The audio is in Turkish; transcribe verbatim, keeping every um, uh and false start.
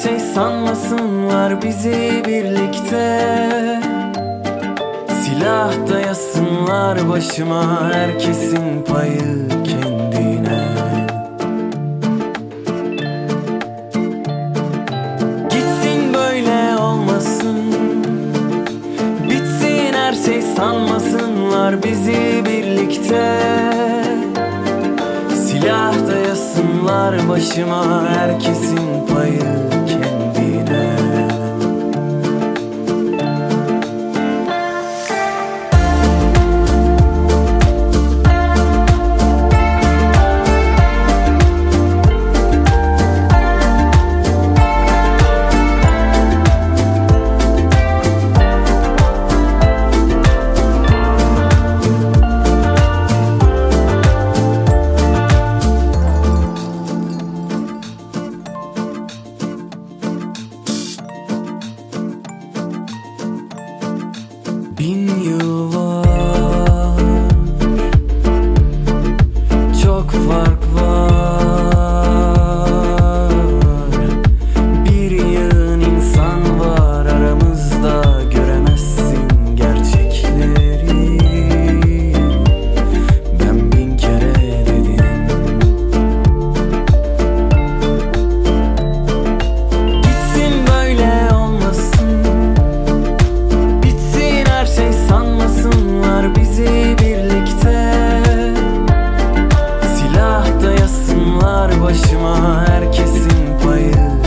şey sanmasınlar bizi birlikte. Silah dayasınlar başıma, herkesin payı kendine. Gitsin böyle olmasın, bitsin her şey sanmasınlar bizi birlikte. Silah dayasınlar başıma, herkesin payı kendine. Bin yıl var, çok fark var. Bir yığın insan var aramızda, göremezsin gerçekleri. Ben bin kere dedim, gitsin böyle olmasın, sanmasınlar bizi birlikte. Silah dayasınlar başıma, herkesin payı